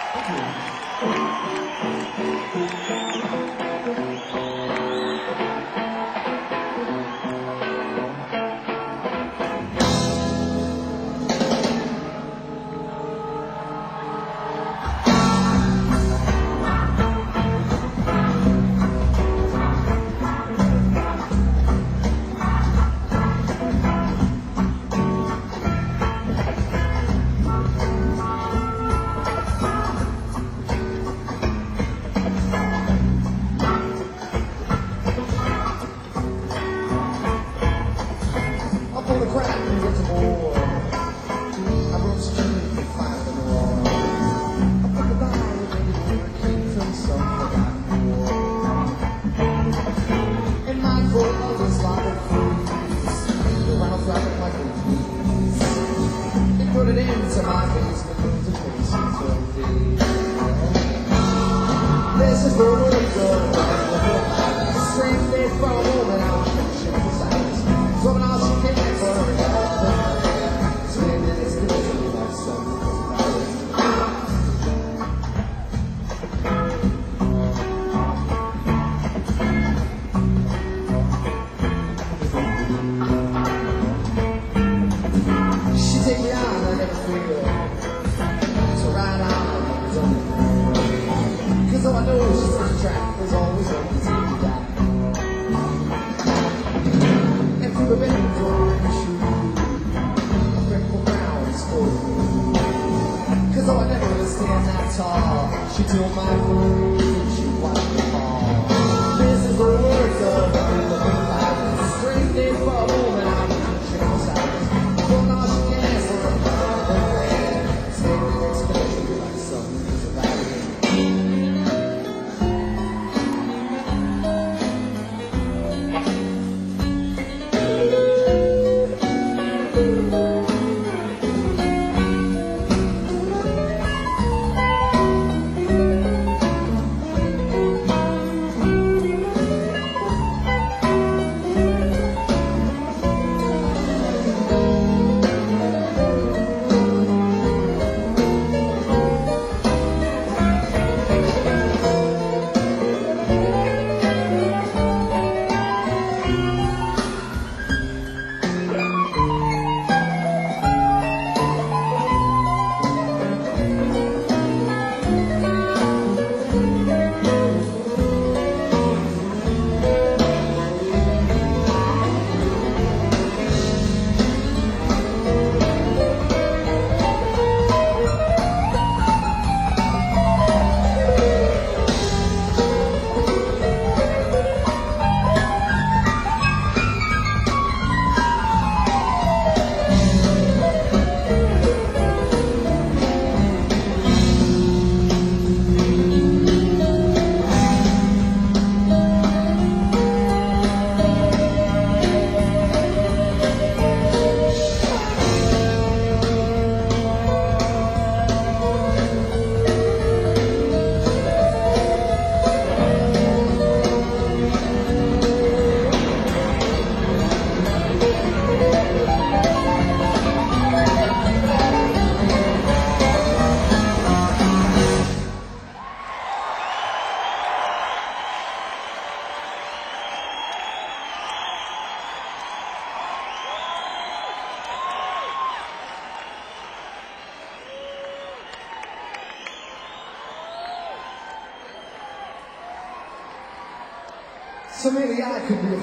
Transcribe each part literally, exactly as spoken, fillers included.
So maybe I could be a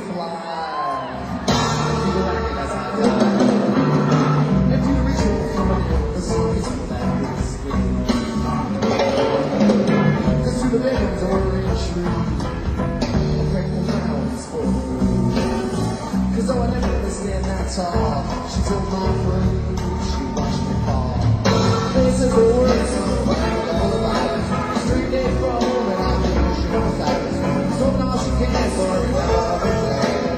fly. If you recognize how I die. If you reach over from the stories of that is sweet. Cause through the bedrooms or in tree, a grateful ground is full of food. Cause though I never understand that tall, she told my friend she watched me fall. This is the words of the life. Street day from home and I'm in the ocean side. So now she can't for another day.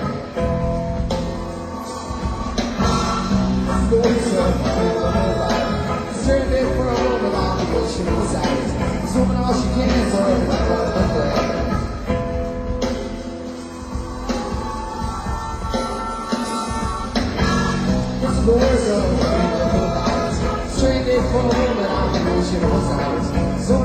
Stories of the life. Straight day for a moment on the ocean side. So now she can't for another day. It's the words of the life. Straight day for a moment on the ocean side. So